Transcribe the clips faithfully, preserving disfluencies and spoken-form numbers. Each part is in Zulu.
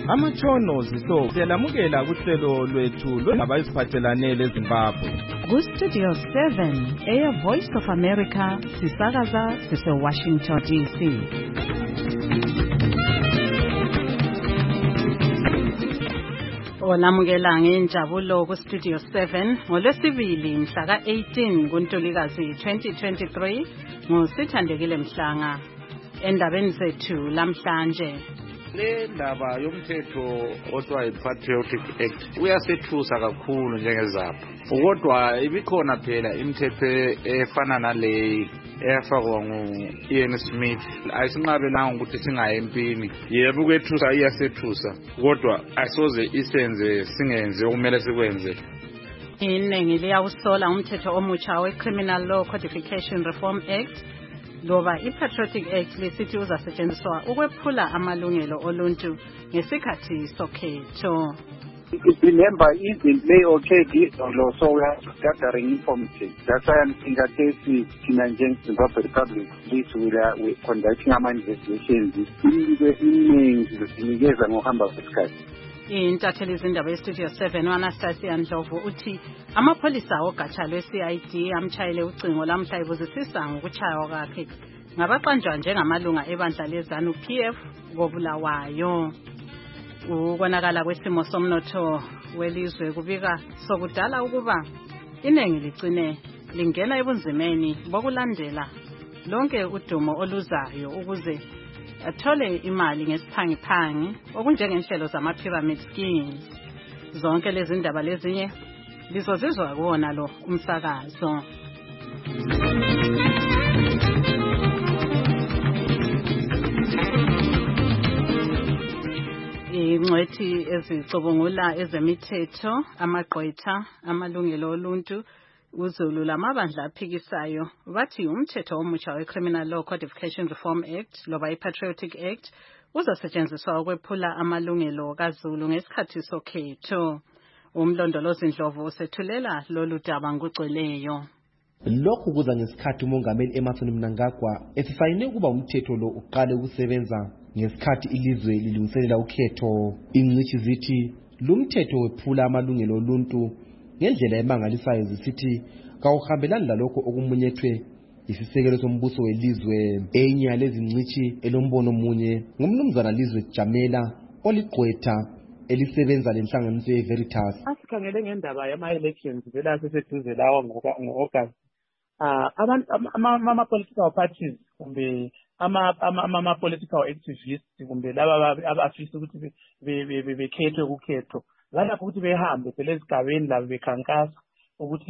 Amatshono ziso siyalamukela kuhlelo lwethu londaba eziphathelane leZimbabwe. Ku-Studio seven, Air Voice of America, sisakaza sise-Washington D C. Olamukela ngenjabulo ku-Studio seven ngolwesibili mhla ka-eighteen kuNtulikazi twenty twenty-three nguSithandekile Mhlanga. Endabeni zethu lamhlanje, le ndaba yomthetho othiwa yi-Patriotic Act uyasethusa kakhulu njengezapho, kodwa ibikhona phela imithetho efana naleyi eyafakwa ngu-Ian Smith ayisinqabelanga ukuthi singaye empini. Yebo ukwethusa iyasethusa, kodwa asoze isenze singenze okumele sikwenze. iningi liyawusola umthetho omutsha we-Criminal Law Codification Reform Act loba i-Patriotic Act lisithi uzasetshenziswa ukwephula amalungelo oluntu ngesikhathi sokhetho. Remember, even play okay, so we are gathering information. That's why I'm saying that this Nigerian Zimbabwe Republic, this will we conducting our investigations. Inikeza ngohamba kwesikhathi. Intatheli izindaba ye-Studio seven u-Anastasia Ndlovu uthi amapholisa ogatsha lwe-C I D amtshayele ucingo lamhla ibuzisisa ngokuchaywa kwakhe ngabaqanjwa njengamalunga ebandla leZANU P F koBulawayo. Ukonakala kwesimo somnotho welizwe kubika sokudala ukuba iningi ligcine lingena ebunzimeni bokulandela lonke udumo oluzayo ukuze athole imali ngesiphangiphangi okunjengenhlelo zama-pyramid schemes. Zonke lezi ndaba lezinye lizozizwa kuwona lo umsakazo. Ingcwethi ezicubungula ezemithetho, amagqwetha, amalungelo oluntu, uZulu lamabandla aphikisayo bathi umthetho omutsha we-Criminal Law Codification Reform Act loba i-Patriotic Act uzasetshenziswa ukwephula amalungelo kaZulu ngesikhathi sokhetho. Umlondolozi Ndlovu usethulela lolu daba ngokugcweleyo. Lokhu kuza ngesikhathi uMongameli Emmerson Mnangagwa esifayine ukuba umthetho lo uqale ukusebenza ngesikhathi ilizwe lilungiselela ukhetho. Ingcishi zithi lumthetho wephula amalungelo oluntu ngendlela emangalisayo zisithi kawuhambelani lalokho okumunyethwe isisekelo sombuso welizwe. Enye yalezi ngcishi elombono munye ngumnumzana Lizwe Jamela oligqwetha elisebenza lenhlanganiso ye-Veritas. Asikhangele ngendaba yama-elections vela seseduze lawo ngo-August. Ah, abantu ama-political parties kumbe ama-political activists kumbe laba abafisa ukuthi bekhethwe kukhetho balapho ukuthi behambe phela ezigabeni labo bekhankasa ukuthi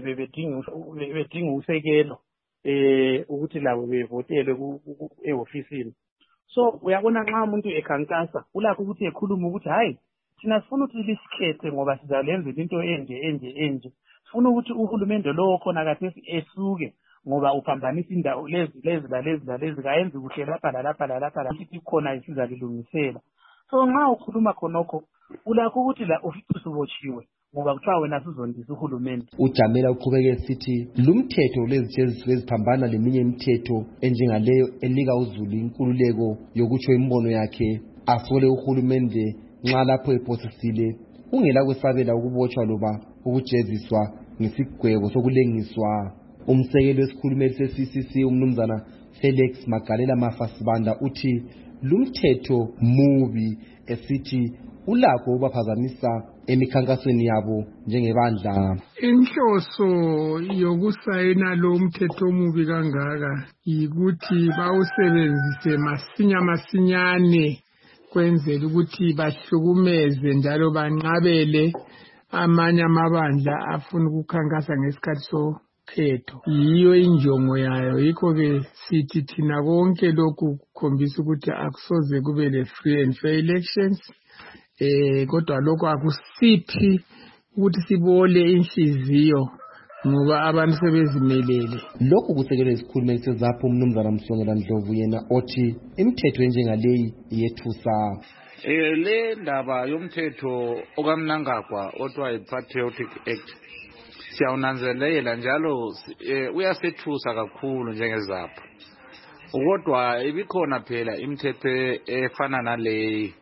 bedinga usekelo eh ukuthi labo bevotelwe e-ofisini. So uyabona nxa umuntu ekhankasa ulakho ukuthi ekhuluma ukuthi hayi thina sifuna ukuthi lisikhethe ngoba sizalenza into enje enje enje. Sifuna ukuthi uhulumende lo khona kathesi esuke ngoba uphambanisa indawo lezi lezi lezi lezi kayenzi kuhle lapha lapha lapha ukuthi khona isizalilungisela. So nxa ukhuluma khonokho ulakho ukuthi la ofisi ubotshiwe ngoba kuthiwa wena sizondisa uhulumende. uJamela uqhubeke esithi lumthetho lezitsheziswe eziphambana leminye imithetho enjengaleyo enika uZulu inkululeko yokutsho imbono yakhe asole uhulumende nxa lapho ephosisile kungela kwesabela ukubotshwa loba ukujeziswa ngesigwebo sokulengiswa. Umsekeli wesikhulumeli se-C C C umnumzana Felix Magalela Mafasibanda uthi lumthetho mubi esithi ulakho ubaphazamisa emikhankasweni yabo njengebandla. Inhloso yokusayina lo mthetho omubi kangaka yikuthi bawusebenzise masinya masinyane kwenzela ukuthi bahlukumeze njalo banqabele amanye amabandla afuna ukukhankasa ngesikhathi sokhetho. Yiyo injongo yayo, yikho-ke sithi thina konke lokhu kukhombisa ukuthi akusoze kube le-free and fair elections. Eh kodwa lokho akusithi ukuthi sibole inhliziyo ngoba abantu sebezimelele. Lokhu kusekelwe isikhulumeli sezapho umnumzana Msongela Ndlovu yena othi imithetho enjengaleyi iyethusa. Eh le ndaba yomthetho okaMnangagwa othiwa yi-Patriotic Act siyawunanzelela njalo uyasethusa kakhulu njengezapho. Kodwa ibikhona phela imithetho efana naleyi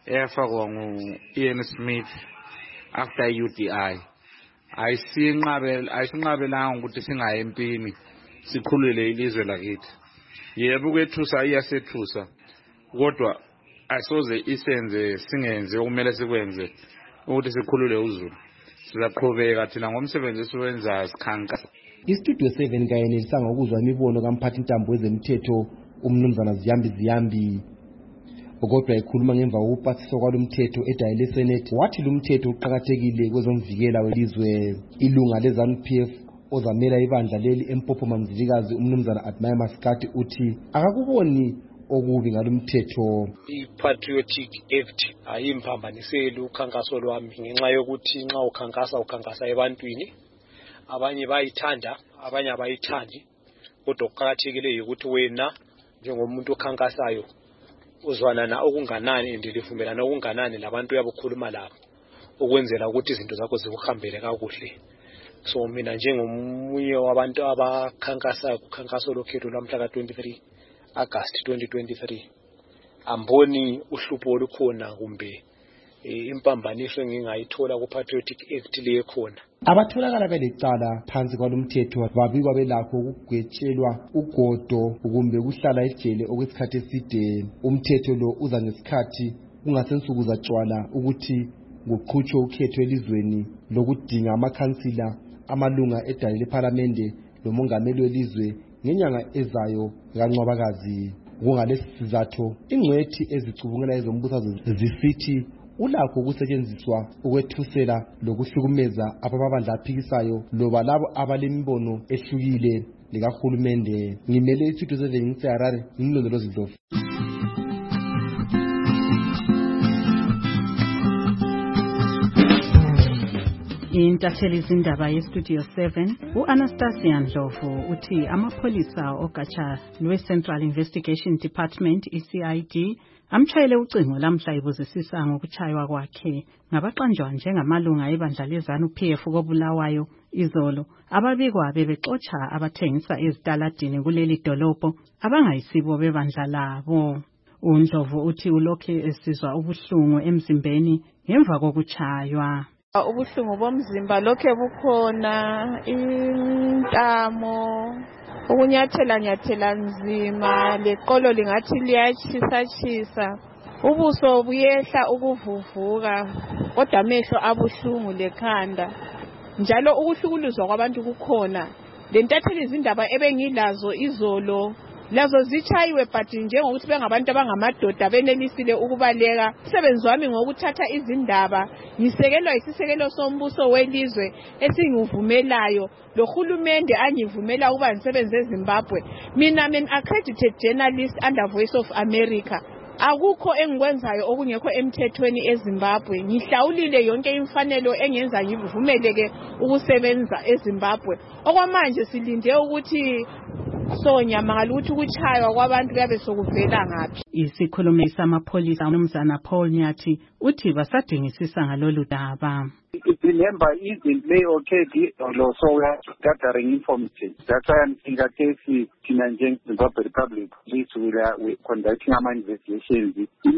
eyafakwa ngu-Ian Smith after U D I ayisinqabela ayisinqabelanga ukuthi singaye empini sikhulule ilizwe lakithi. Yebo kwethusa iyasethusa kodwa asoze isenze singenze okumele sikwenze ukuthi sikhulule uZulu. Sizaqhubeka thina ngomsebenzi esiwenzayo sikhankasa. Istudio seven kayenelisanga ukuzwa imibono kamphathi intambo wezemthetho umnumzana Ziyambi Ziyambi. Kodwa ekhuluma ngemva kokupasiswa kwalomthetho edayile Senate wathi lumthetho uqhakathekile kwezomvikela welizwe. Ilunga leZANU P F ozamela ibandla leli eMpopo Mamzilikazi umnumzana Admire Maskati uthi akakuboni okubi ngalomthetho. I-Patriotic Act ayimphambaniseli ukhankaso lwami ngenxa yokuthi nxa ukhankasa ukhankasa ebantwini abanye bayithanda abanye abayithandi kodwa okuqhakathekile ukuthi wena njengomuntu okhankasayo uzwana na okunganani ndilivumelana okunganani labantu yabukhuluma labo ukwenzela ukuthi izinto zakho zikuhambele kakuhle. So mina njengomunye wabantu abakhankasa ukhankaso lokhetho lamhla ka twenty-three August twenty twenty-three amboni uhlupho olukhona kumbe impambaniso engingayithola ku Patriotic Act le khona. Abatholakala belecala phansi kwalomthetho babikwa belakho ukugwetshelwa ugodo kumbe ukuhlala ejele okwesikhathi eside. Umthetho lo uza ngesikhathi kungasensuku zatshwala ukuthi kuqhutshwe ukhetho elizweni lokudinga amakhansila amalunga edayile leParlamente lomongameli welizwe ngenyanga ezayo kaNcwabakazi. Kungalesi sizatho ingcwethi ezicubungela ezombutho zisithi ulakho ukusetshenziswa ukwethusela lokuhlukumeza ababandla aphikisayo loba labo abalembono ehlukile likahulumende. Ngimele iStudio seven ngiseHarare ngilondoloza Ndlovu. Intatheli izindaba yeStudio seven u-Anastasia Ndlovu uthi amapholisa ogatsha lwe-Central Investigation Department I C I D amtshayele ucingo lamhla ibuzisisa ngokuchaywa kwakhe ngabaqanjwa njengamalunga ebandla leZANU P F koBulawayo izolo ababikwa bebexotsha abathengisa ezitaladini kuleli dolobho abangayisibo bebandla labo. uNdlovu uthi ulokhe esizwa ubuhlungu emzimbeni ngemva kokuchaywa. Ubuhlungu bomzimba lokhe bukhona, intamo, ukunyathela nyathela nzima, leqolo lingathi liyachisa chisa, ubuso buyehla ukuvuvuka, kodwa amehlo abuhlungu lekhanda. Njalo ukuhlukuluzwa kwabantu kukhona. Lentatheli izindaba ebengilazo izolo lazo zichayiwe but njengokuthi bengabantu abangamadoda benelisile ukubaleka. Umsebenzi wami ngokuthatha izindaba ngisekelwa isisekelo sombuso welizwe esingivumelayo lo hulumende angivumela ukuba ngisebenze eZimbabwe. Mina I'm an accredited journalist under Voice of America. Akukho engikwenzayo okungekho emthethweni eZimbabwe. Ngihlawulile yonke imfanelo engenza ngivumeleke ukusebenza eZimbabwe. Okwamanje silinde ukuthi Sonya mangaluthi ukuchaywa kwabantu kuyabe sokuvela ngaphi. Isikhulumi samapholisa uMnumzana Paul Nyathi uthi basadingisisa ngalolu daba. Remember, isn't lay okay so we are gathering information. That's why I'm saying that case in Zimbabwe Republic, this we are conducting our investigations.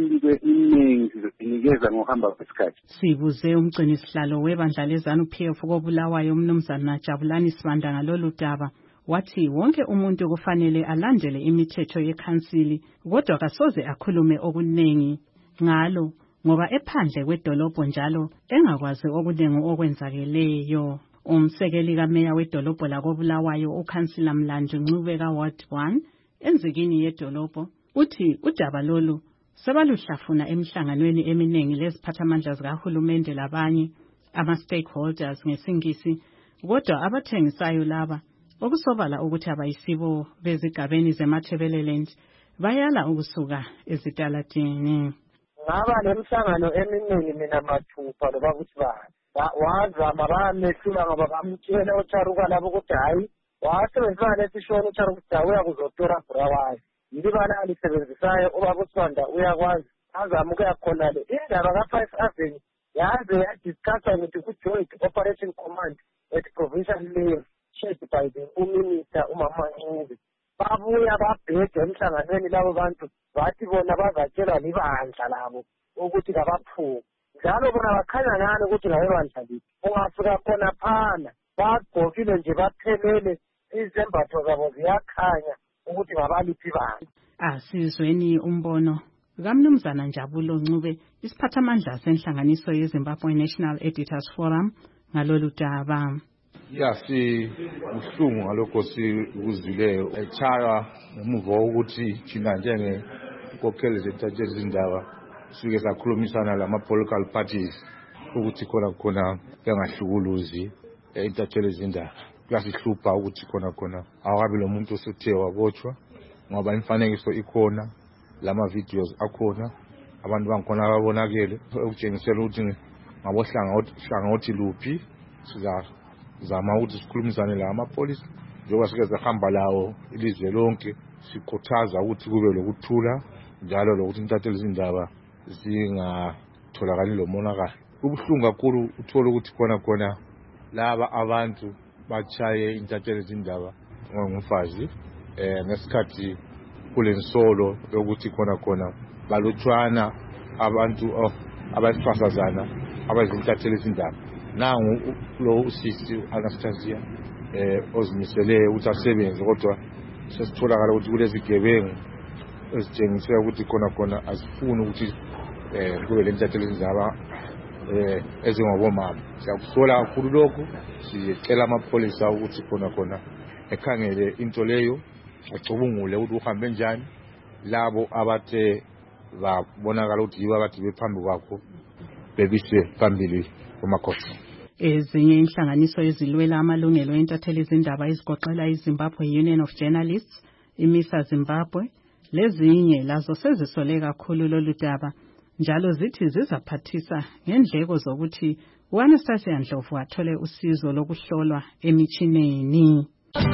Sibuze umgcinisihlalo webandla leZANU P F koBulawayo uMnumzana Jabulani Sibanda ngalolu daba. Wathi wonke umuntu kufanele alandele imithetho yekhansili kodwa kasoze akhulume okuningi ngalo ngoba ephandle kwedolobho njalo engakwazi okuningi okwenzakeleyo. Umsekeli kameya wedolobho lakoBulawayo ukhansila Mlandu Ncubeka Ward one enzikini yedolobho uthi udaba lolu sebaluhlafuna emihlanganweni eminingi leziphathamandla zikahulumende labanye ama stakeholders ngesingisi kodwa abathengisayo laba okusobala ukuthi abayisibo bezigabeni zeMathebeleland bayala ukusuka ezitaladini. Ngaba lemhlangano eminingi mina mathupha loba ukuthi ba wazama bamehlula ngoba bamtshela uTharuka labo ukuthi hayi wasebenzisa lesishona uTharuka uya kuzotora Bulawayo ndibana alisebenzisayo ubaba uSibanda uyakwazi azama ukuyakhona le indaba ka-Five Avenue yaze yadiscusswa ukuthi ku-Joint Operation Command at provincial level chaired by the Minister uMama Ncube. babuya babhede emhlanganweni labo bantu bathi bona bazatshelwa libandla labo ukuthi kabaphume njalo bona bakhanya ngani ukuthi ngabe bandla lithi ungafika khona phana bagqokile nje baphelele izembatho zabo ziyakhanya ukuthi ngabaliphi bandla. Asizweni umbono kaMnumzana Njabulo Ncube, isiphathamandla senhlanganiso yeZimbabwe National Editors Forum ngalolu daba. Ya si uhlungu ngalokho sikuzwileyo echaya ngemuva wokuthi thina njenge kokhele zethathe izindaba sike sakhulumisana lama political parties ukuthi khona khona yangahlukuluzi intatheli izindaba. Kuyasihlupha ukuthi khona khona awakabi lo muntu osuthe wabotshwa ngoba imfanekiso ikhona, lama videos akhona, abantu bangikhona ababonakele ukutshengisela ukuthi ngabohlanga othi luphi. Sizama ukuthi sikhulumisane la amapolisi njengoba sike sahamba lawo ilizwe lonke sikhuthaza ukuthi kube lokuthula njalo lokuthi intatheli izindaba zingatholakali lo monakalo. Kubuhlungu kakhulu uthola ukuthi khona khona laba abantu bachaye intatheli izindaba ngumfazi eh ngesikhathi kulensolo yokuthi khona khona balotshwana abantu abasifazana abazintatheli izindaba. Nangu lo usisi Anastasia eh ozimisele ukuthi asebenze kodwa sesitholakala ukuthi kulezi gebengu ezitshengisela ukuthi khona khona azifuni ukuthi eh kube lentatheli izindaba eh ezingobomama. Siyakusola kakhulu lokho, sicela amapolisa ukuthi khona khona ekhangele into leyo acubungule ukuthi uhambe njani, labo abathe babonakala ukuthi yibo abathi bephambi kwakho bebise phambili kumakhosi. Ezinye inhlanganiso ezilwela amalungelo entatheli izindaba ezigoqela iZimbabwe Union of Journalists, iMISA Zimbabwe, lezinye lazo sezisole kakhulu lolu daba njalo zithi zizaphathisa ngendleko zokuthi uAnastasia Ndlovu athole usizo lokuhlolwa emichineni.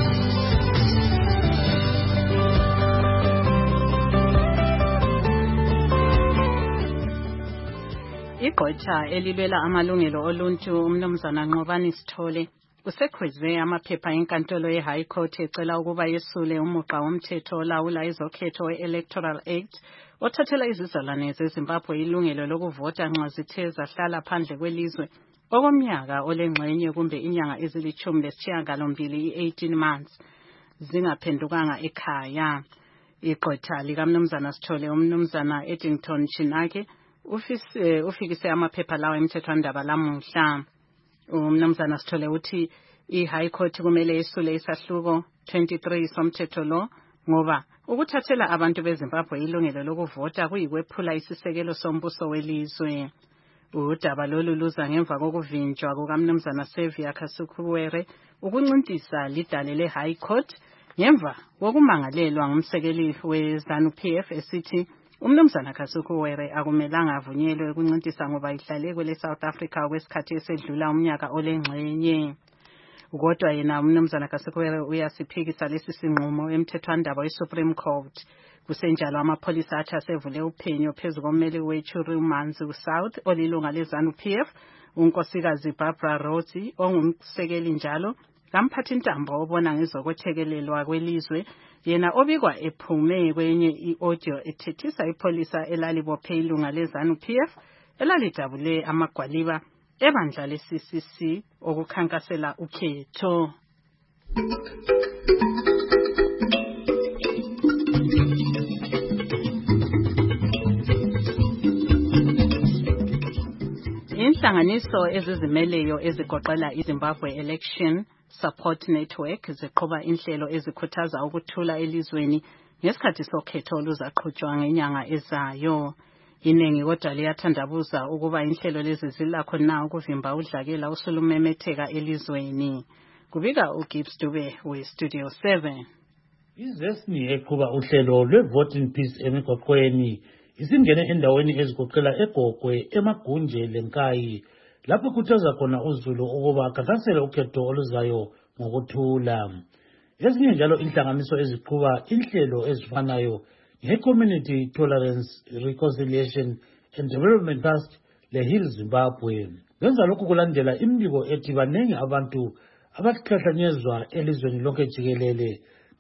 Igqwetha elilwela amalungelo oluntu uMnumzana Nqobani Sithole usekhweze amaphepha enkantolo ye-High Court ecela ukuba yesule umuqa womthetho olawula izokhetho we-Electoral Act othathela izizalwane zeZimbabwe ilungelo lokuvota nxa zithe zahlala phandle kwelizwe okomnyaka olengxenye kumbe inyanga ezilithumi lesishiyagalombili i-eighteen months zingaphendukanga ekhaya. Igqwetha likaMnumzana Sithole uMnumzana Eddington Chinake ufise ufikise amaphepha lawo emthethwandaba lamuhla. uMnumzana Sithole uthi i-High Court kumele isule isahluko twenty-three somthetho lo ngoba ukuthathela abantu beZimbabwe ilungelo lokuvota kuyikwephula isisekelo sombuso welizwe. Udaba lolu luza ngemva kokuvinjwa kukaMnumzana Xavier Kasukuwere ukuncintisa lidale le-High Court ngemva kokumangalelwa ngumsekeli we-ZANU-P F esithi uMnumzana Kasukuwere akumelanga avunyelwe ukuncintisa ngoba ihlale kwele South Africa kwesikhathi esedlula umnyaka olengxenye. Kodwa yena uMnumzana Kasukuwere uyasiphikisa lesi sinqumo emthethwandaba weSupreme Court. Kusenjalo amapholisa athi asevule uphenyo phezu kommeli weChuru Manzi South olilunga leZANU-P F unkosikazi Barbara Rhodes ongumsekeli njalo kamphathi ntambo obona ngezokwethekelelwa kwelizwe yena obikwa ephume kwenye i-audio ethethisa ipolisa elalibophe ilunga leZANU-P F elalidabule amagwaliba ebandla le-C C C okukhankasela ukhetho. Inhlanganiso ezizimeleyo ezigoqela iZimbabwe Election Support Network ziqhuba inhlelo ezikhuthaza ukuthula elizweni ngesikhathi sokhetho oluzaqhutshwa ngenyanga ezayo. Inengi kodwa liyathandabuza ukuba inhlelo lezi zilakho na ukuvimba udlakela usulumemetheka elizweni. Kubika uGibbs Dube we-Studio seven. IZESNI eqhuba uhlelo lwe-Vote in Peace emigoqweni isingene endaweni ezigoqela eGogwe, eMagunje leNkayi lapho kukhuthaza khona uZulu ukuba akhankasele ukhetho oluzayo ngokuthula. Ezinye njalo inhlanganiso eziqhuba inhlelo ezifanayo nge-Community Tolerance, Reconciliation and Development Trust le-Heal Zimbabwe. Benza lokhu kulandela imbiko ethi banengi abantu abahlahlanyezwa elizweni lonke jikelele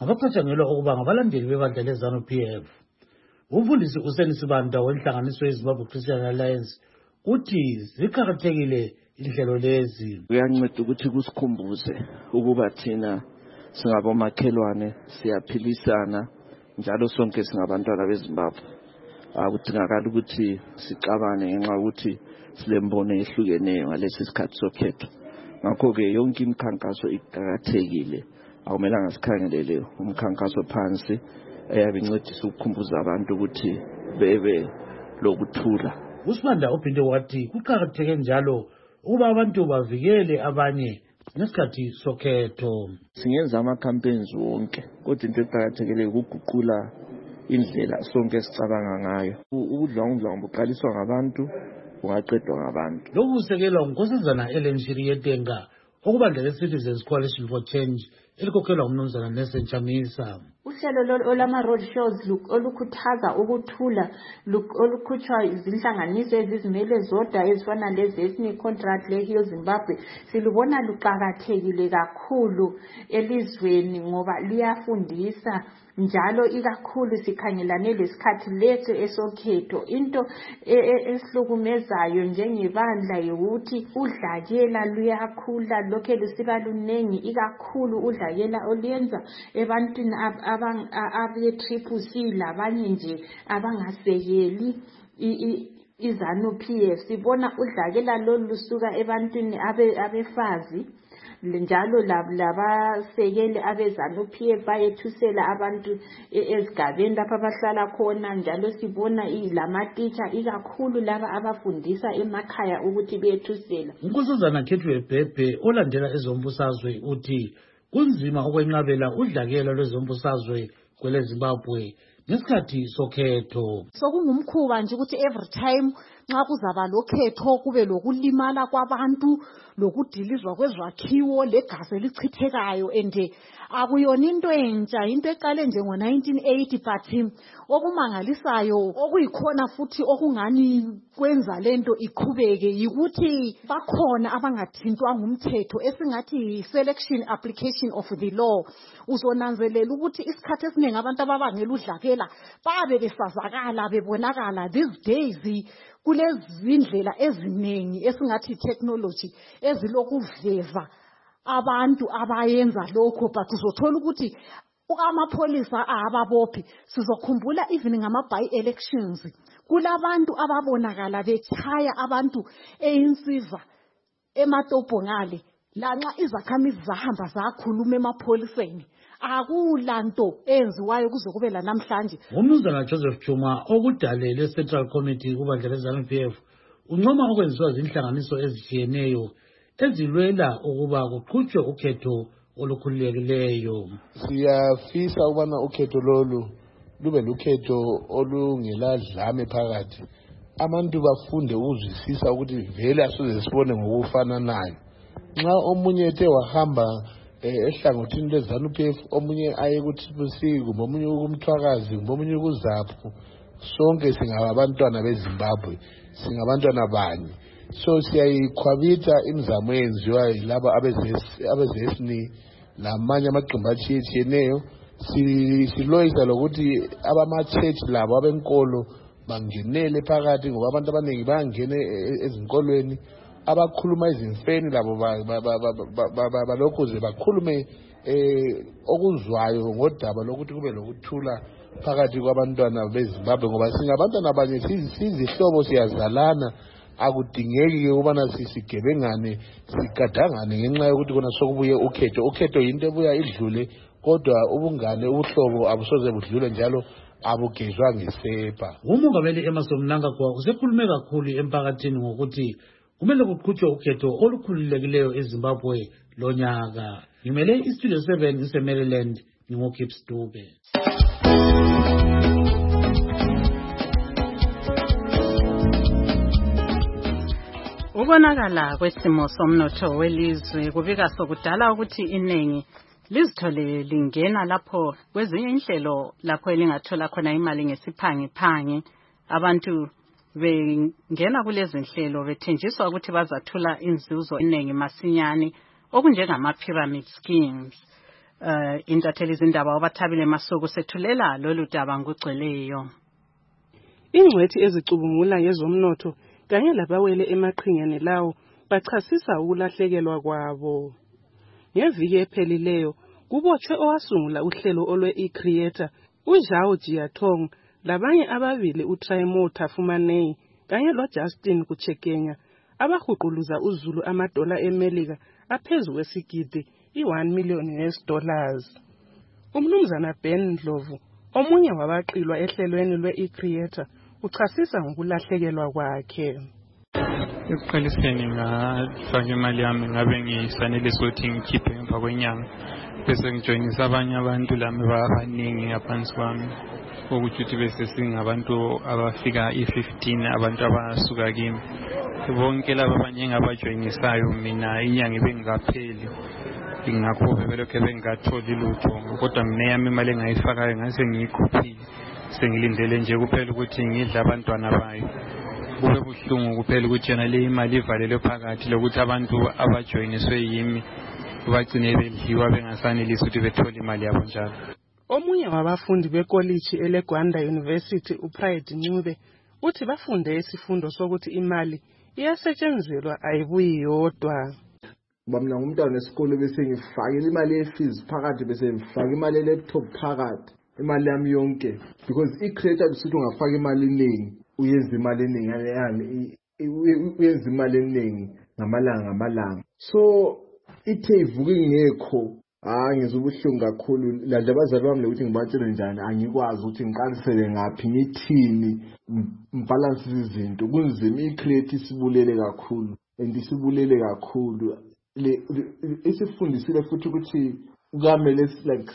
ngabacatshangelwa ukuba ngabalandeli bebandla le-ZANU-P F. Umfundisi uSenisibanda wenhlanganiso yeZimbabwe Christian Alliance uthi ziqakathekile inhlelo lezi. Kuyanceda ukuthi kusikhumbuze ukuba thina singabomakhelwane siyaphilisana njalo sonke singabantwana beZimbabwe. Akudingakala ukuthi sixabane ngenxa ukuthi silembono ehlukeneyo ngalesi sikhathi sokhetho. Ngakho-ke yonke imikhankaso iqakathekile. Akumelanga sikhangelele umkhankaso phansi eyabe incedisa ukukhumbuza abantu ukuthi bebe lokuthula. uSibanda uphinde wathi kuqakatheke njalo ukuba abantu bavikele abanye ngesikhathi sokhetho. Singenza ama-campaigns wonke kodwa into eqakathekile ukuguqula indlela sonke esicabanga ngayo. Ubudlwangudlwangu buqaliswa ngabantu bungaqedwa ngabantu. Lokhu kusekelwa nguNkosazana Ellen Shiriyetenga okubandla le-Citizens Coalition for Change elikhokhelwa ngumnumzana Nelson Chamisa. Uhlelo olama-road shows olukhuthaza ukuthula olukhutshwa izinhlanganiso ezizimele zodwa ezifana lezi-Ethnic Contract le-Heal Zimbabwe silubona luqakathekile kakhulu elizweni ngoba luyafundisa njalo ikakhulu sikhangelane lesikhathi leso esokhetho. Into esihlukumezayo njengebandla yokuthi udlakela luyakhula lokhe lusiba lunengi ikakhulu udlakela oluyenza ebantwini abe-triple C labanye nje abangasekeli i-ZANU-P F. Sibona udlakela lolu lusuka ebantwini abefazi njalo labasekeli abe-ZANU-P F bayethusela abantu ezigabeni lapha abahlala khona. Njalo sibona lamatitsha ikakhulu laba abafundisa emakhaya ukuthi bethusela. uNkosazana Khethwe Bhebhe olandela ezombusazwe uthi kunzima ukwenqabela udlakela lwezombusazwe kwele-Zimbabwe ngesikhathi sokhetho. Sokungumkhuba nje ukuthi every time nxa kuzaba lokhetho kube lokulimala kwabantu lokudilizwa kwezakhiwo legazi elichithekayo ende akuyona into entsha, into eqale nje ngo nineteen eighty but okumangalisayo okuyikhona futhi okungani kwenza lento iqhubeke yikuthi bakhona abangathintwa ngumthetho esingathi selection application of the law. Uzonanzelela ukuthi isikhathi esiningi abantu ababangela udlakela babe besazakala bebonakala. These days kulezindlela eziningi esingathi technology ezilokuveza abantu abayenza lokho but uzothola ukuthi amapolisa ababophi. Sizokhumbula even ngama-by elections kulabantu ababonakala bechaya abantu eyinsiza ematobhongale lanxa izakhamizi zahamba zakhuluma emapoliseni. Akulanto enziwayo kuze kube la namhlanje. Umnumzana Joseph Chuma okudalele Central Committee kubandla le-ZANU-P F uncoma okwenziwa izinhlanganiso ezitshiyeneyo ezilwela ukuba kuqhutshwe ukhetho olukhululekileyo. Siyafisa ukubana ukhetho lolu lube lukhetho olungeladlame phakathi. Abantu bafunde ukuzwisisa ukuthi vele asoze sibone ngokufananayo. Nxa omunye ethe wahamba ehlangothini lwe-ZANU-P F omunye aye ku-Triple C kumbe omunye kumthwakazi kumbe omunye kuzaphu, sonke singabantwana beZimbabwe, singabantwana banye. So siyayikhwabitha imizamo eyenziwa yilaba abeze-ethnic lamanye amaqembu atshiyeneyo. Siloyisa lokuthi abama-church labo abenkolo bangenele phakathi ngoba abantu abaningi bayangena ezinkolweni. Abakhuluma izimfeni labo balokhuze bakhulume okuzwayo ngodaba lokuthi kube lokuthula phakathi kwabantwana beZimbabwe ngoba singabantwana abanye sizihlobo siyazalana. Akudingeki ukubana sigebengane sigadangane ngenxa yokuthi kona sokubuye ukhetho. Ukhetho yinto ebuya idlule kodwa ubungane ubuhlobo abusoze budlule njalo abugezwa ngesepa. Umongameli Emmerson Mnangagwa usekhulume kakhulu emphakathini ngokuthi kumele kuqhutshwe ukhetho olukhululekileyo eZimbabwe lonyaka. Ngimele iStudio seven ise-Maryland ngingoKips Dube. Ukubonakala kwesimo somnotho welizwe kubika sokudala ukuthi iningi lizithole lingena lapho kwezinye inhlelo lapho elingathola khona imali ngesiphangiphangi. Abantu bengena kulezi inhlelo bethenjiswa ukuthi bazathola inzuzo eningi masinyane okunjengama pyramid schemes. uh, intatheli izindaba obathabile Masuku sethulela lolu daba ngugcweleyo. Ingcwethi ezicubungula ngezomnotho kanye labawele emaqhingeni lawo bachasisa ukulahlekelwa kwabo. Ngeviki ephelileyo kubotshwe owasungula uhlelo olwe e-creator uJao Jiatong labanye ababili uTraimota Fumanei kanye loJustin Kuchekenya abahuquluza uZulu amadola eMelika aphezu kwesigidi i one million U S dollars. Umnumzana Ben Ndlovu omunye wabaqilwa ehlelweni lwe-e-creator uchasisa ngokulahlekelwa kwakhe. Ekuqaliseni ngafaka imali yami ngabe ngisanelisa ukuthi ngikhiphe emva kwenyanga bese ngijoyinisa abanye abantu lami abaningi ngaphansi kwami ukuthi ukuthi bese singabantu abafika i fifteen abantu abasuka kimi bonke laba abanye ngabajoyinisayo mina inyanga ibengikapheli ingakho belokho bengatholi lutho kodwa mina yami imali engayifakayo ngase ngiyikhuphile sengilindele nje kuphela ukuthi ngidla abantwana bayo. Kube buhlungu kuphela ukuthi yena le imali ivalelwe phakathi lokuthi abantu abajoyiniswe yimi bagcine bedliwa bengasanelisi ukuthi bethole imali yabo njalo. Omunye wabafundi bekoliji eleGwanda University uPride Ncube uthi bafunde isifundo sokuthi imali iyasetshenzelwa ayibuyi yodwa. Bamna ngumntwana wesikole bese ngifakile imali ye-fees phakathi bese ngifaka imali ye-laptop phakathi imali yami yonke because i-creator usithi ungafaka imali eningi uyenza imali eningi yani uyenza imali eningi ngamalanga ngamalanga so ithe ivuke ngekho hayi ngizobuhlungu kakhulu la abazali bami ukuthi ngibatshele njani angikwazi ukuthi ngiqalisele ngaphi ngithini imbalance izinto kunzima i-create isibulele kakhulu and isibulele kakhulu le isifundisile futhi ukuthi kumele like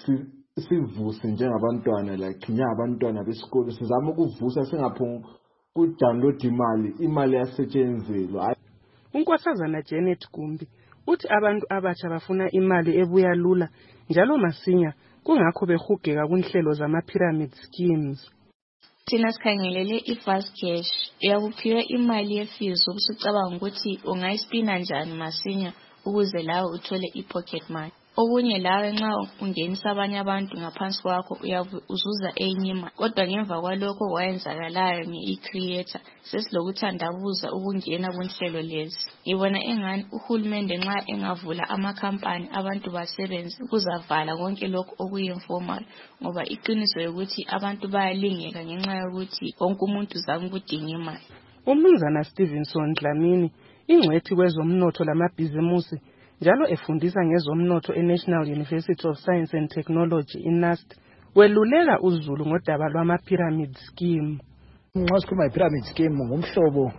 sivuse njengabantwana like njengabantwana besikole sizama ukuvusa singaphonga ku-download imali imali yasetshenzelwa. Unkosazana Janet Gumbi uthi abantu abatsha bafuna imali ebuya lula njalo masinya kungakho behugeka kunhlelo zama-pyramid schemes. Thina sikhangelele i-fast cash uyakuphiwa imali ye-fees ukusicabanga ukuthi ungayispina njani masinya ukuze lawe uthole i-pocket money. Okunye lawe nxa ungenisa abanye abantu ngaphansi kwakho uzuza enye imali kodwa ngemva kwalokho wayenzakalayo nge-e-creator sesilokuthandabuza ukungena kunhlelo lezi. Ngibona engani uhulumende nxa engavula amakhampani abantu basebenze kuzavala konke lokho okuyi-informal ngoba iqiniso yokuthi abantu bayalingeka ngenxa yokuthi wonke umuntu uzama ukudinga imali. Umnumzana Stevenson Dlamini ingcwethi kwezomnotho lamabhizimusi njalo efundisa ngezomnotho eNational University of Science and Technology I-N U S T weluleka uZulu ngodaba lwama-pyramid scheme. Nxa sikhuluma i-pyramid scheme ngumhlobo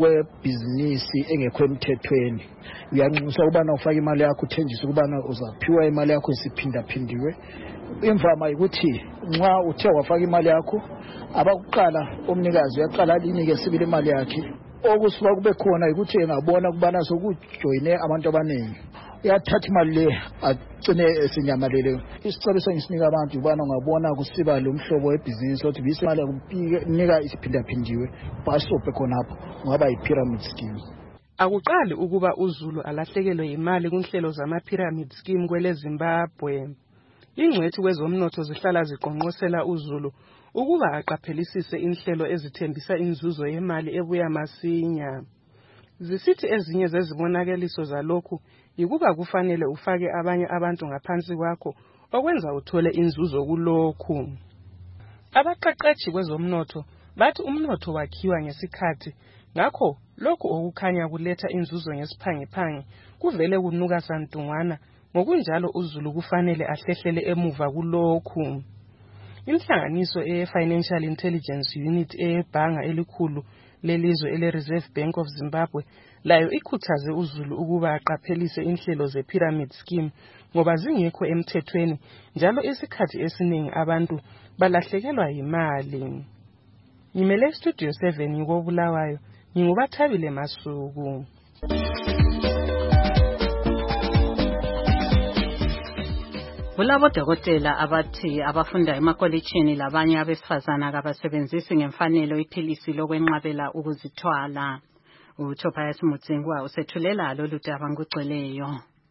webhizinisi engekho emthethweni. Uyanxusa ukubana ufake imali yakho uthenjise ukubana uzaphiwa imali yakho isiphindaphindiwe. Imvama ukuthi nxa uthe wafaka imali yakho abakuqala umnikazi uyaqala alinike sibili imali yakhe okusuka kube khona ukuthi engabona kubana sokujoyine abantu abaningi uyathatha imali le agcine esinyamalele. Isicelo sengisinika abantu ubana ungabona kusiba lo mhlobo webhizinisi othi bisimali kunika isiphindaphindiwe basophe khonapho ngaba yi-pyramid scheme. Akuqali ukuba uZulu alahlekelwe imali kunhlelo zama-pyramid scheme kwele Zimbabwe. Ingcwethi kwezomnotho zihlala ziqonqosela uZulu ukuba aqaphelisise inhlelo ezithembisa inzuzo yemali ebuya masinya. Zisithi ezinye zezibonakeliso zalokhu yikuba kufanele ufake abanye abantu ngaphansi kwakho okwenza uthole inzuzo kulokhu. Abaqeqeshi kwezomnotho bathi umnotho wakhiwa ngesikhathi ngakho lokhu okukhanya kuletha inzuzo ngesiphangephange kuvele kunuka santungwana ngokunjalo uZulu kufanele ahlehlele emuva kulokhu. Inhlanganiso e-Financial Intelligence Unit ebhanga elikhulu lelizwe ele-Reserve Bank of Zimbabwe layo ikhuthaze uZulu ukuba aqaphelise inhlelo ze-pyramid scheme ngoba zingekho emthethweni njalo isikhathi esiningi abantu balahlekelwa imali. Ngimele Studio seven ngikobulawayo ngingubathabile Masuku. Kulabo dokotela abathi abafunda emakolitshini labanye abesifazana kabasebenzisi ngemfanelo iphilisi lokwenqabela ukuzithwala. uThobias Mutsingwa usethulela lolu daba ngugcweleyo.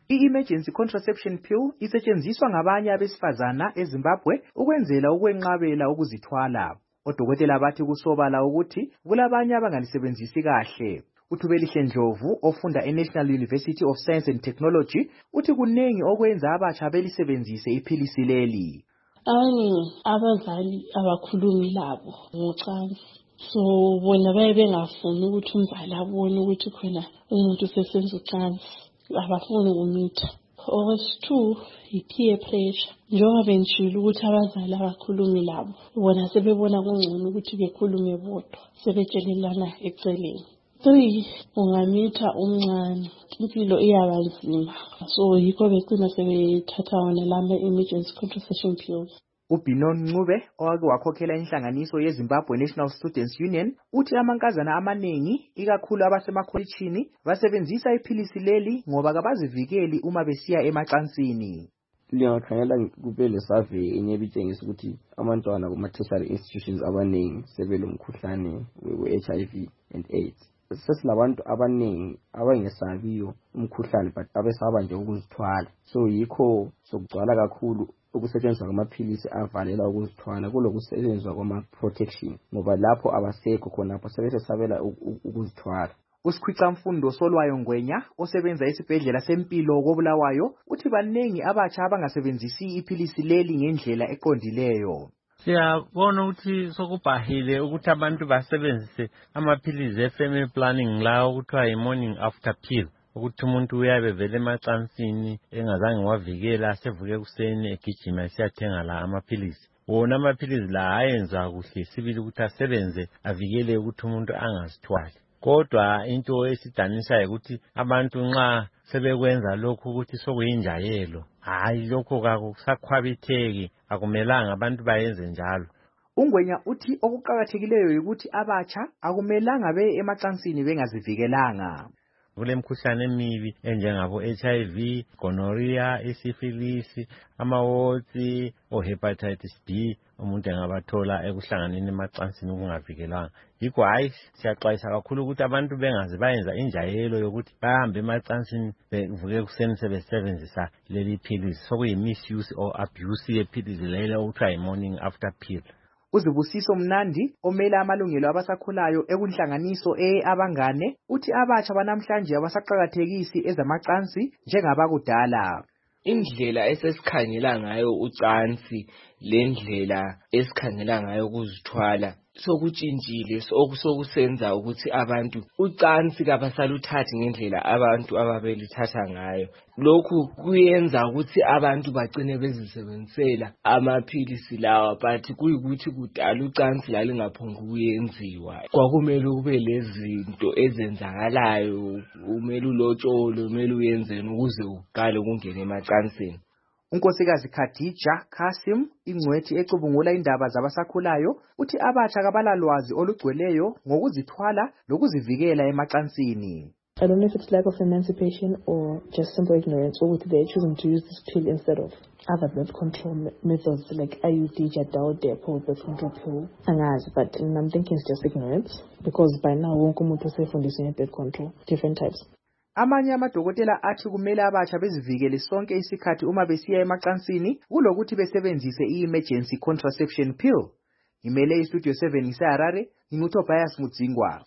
I-emergency contraception pill isetshenziswa ngabanye abesifazana eZimbabwe ukwenzela ukwenqabela ukuzithwala. Odokotela bathi kusobala ukuthi kulabanye abangalisebenzisi kahle. uThubelihle Ndlovu ofunda eNational University of Science and Technology uthi kunengi okwenza abatsha belisebenzise iphilisi leli. Abaningi abazali abakhulumi labo ngocansi, so bona baye bengafuni ukuthi umzali abone ukuthi khona umuntu usesenza ucansi, abafuni ukumitha. Okwesithu i-peer pressure, njengoba bengishilo ukuthi abazali abakhulumi labo bona sebebona kungcono ukuthi bekhulume bodwa, sebetshelelana eceleni. Three, ungamitha umncane, impilo iyaba nzima, so yikho begcina sebethatha wona lama emergency contraception pills. uBinon Ncube owake wakhokhela inhlanganiso yeZimbabwe National Students Union uthi amankazana amaningi ikakhulu abasemakholishini basebenzisa iphilisi leli ngoba kabazivikeli uma besiya emacansini. Liyakhangela kube le survey enye bitshengisa ukuthi abantwana kuma tertiary institutions abaningi sebelomkhuhlane we-H I V and AIDS. Sesilabantu abaningi abangesabiyo umkhuhlane but abesaba nje ukuzithwala, so yikho sokugcwala kakhulu ukusetshenziswa kwamaphilisi avalela ukuzithwala kulokusetshenziswa kwama protection ngoba lapho abasekho khonapho sebesesabela ukuzithwala. uSikhwicamfundo Solwayo Ngwenya osebenza esibhedlela sempilo koBulawayo uthi banengi abatsha abangasebenzisi iphilisi leli ngendlela eqondileyo. Siyabona ukuthi sokubhahile ukuthi abantu basebenzise amaphilisi e-family planning lawo okuthiwa i-morning after pill, ukuthi umuntu uyabe vele emacansini engazange wavikela sevuke ekuseni egijima esiyathenga la amaphilisi. Wona amaphilisi la ayenza kuhle sibili ukuthi asebenze avikele ukuthi umuntu angazithwali. Kodwa into esidanisa ukuthi abantu nxa sebekwenza lokhu ukuthi sokuyinjayelo, hayi lokho kakusakhwabitheki, akumelanga abantu bayenze njalo. uNgwenya uthi okuqhakathekileyo ukuthi abatsha akumelanga beye emacansini bengazivikelanga. Kulemkhuhlane emibi enjengabo H I V, gonorrhea, isifilisi, amawotsi, o hepatitis B, umuntu engabathola ekuhlanganeni emacansini kungavikelanga. Yikho hayi siyaxwayisa kakhulu ukuthi abantu bengaze bayenza injayelo yokuthi bahambe emacansini bevuke ekuseni sebesebenzisa leli philisi. Sokuyi misuse or abuse yephilisi leli okuthiwa i-morning after pill. uZibusiso Mnandi omela amalungelo abasakhulayo ekunhlanganiso eAbangane uthi abatsha banamhlanje abasaqhakathekisi ezamacansi njengabakudala. Indlela esesikhangela ngayo ucansi lendlela esikhangela ngayo ukuzithwala sokutshintshile, sokusenza ukuthi abantu ucansi kabasaluthathi ngendlela abantu ababelithatha ngayo. Lokhu kuyenza ukuthi abantu bagcine bezisebenzisela amaphilisi lawa, but kuyikuthi kudala ucansi lalingaphonga kuyenziwa. Kwakumele kube lezinto ezenzakalayo, umele ulotsholo, umele uyenzeni ukuze uqale ukungena emacansini. uNkosikazi Khadija Kasim ingcwethi ecubungula indaba zabasakhulayo uthi abatsha kabalalwazi olugcweleyo ngokuzithwala lokuzivikela emacansini. I don't know if it's lack of emancipation or just simple ignorance, or with they're choosing to use this pill instead of other birth control methods like I U D, Jadao, Depo, birth control pill. Angazi, but I'm thinking it's just ignorance because by now wonke umuntu usefundiswa birth control, different types. Amanye amadokotela athi kumele abatsha bezivikele sonke isikhathi uma besiya emacansini kulokuthi besebenzise i-emergency contraception pill. Imele iStudio seven iseHarare, nginguTobias Mudzingwa.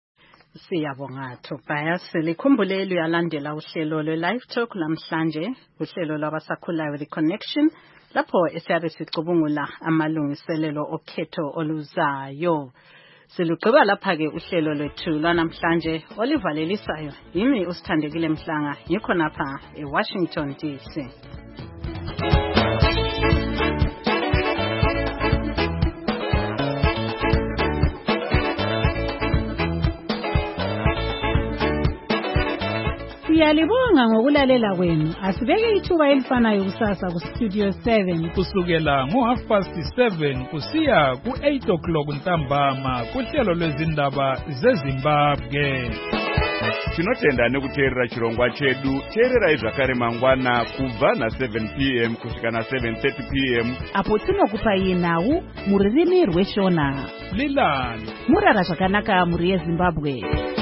Siyabonga Tobias. Likhumbulelo yalandela uhlelo lwe-Live Talk namhlanje, uhlelo lwabasakhulayo The Connection, lapho esiyabe sicubungula amalungiselelo okhetho oluzayo. Silugqiba lapha-ke uhlelo lwethu lwanamhlanje olivalelisayo yimi uSithandekile Mhlanga, ngikho napha eWashington D C. Siyalibonga ngokulalela kwenu. Asibeke ithuba elifanayo kusasa ku Studio seven kusukela ngo half past seven kusiya ku eight o'clock ntambama kuhlelo lwezindaba zeZimbabwe. Tinotenda nekuteerera chirongwa chedu. Teererai zvakare mangwana kubva na seven p m kusvika na seven thirty p m apo tinokupai nhau muririmi rweShona. Lilani murara zvakanaka muri yeZimbabwe.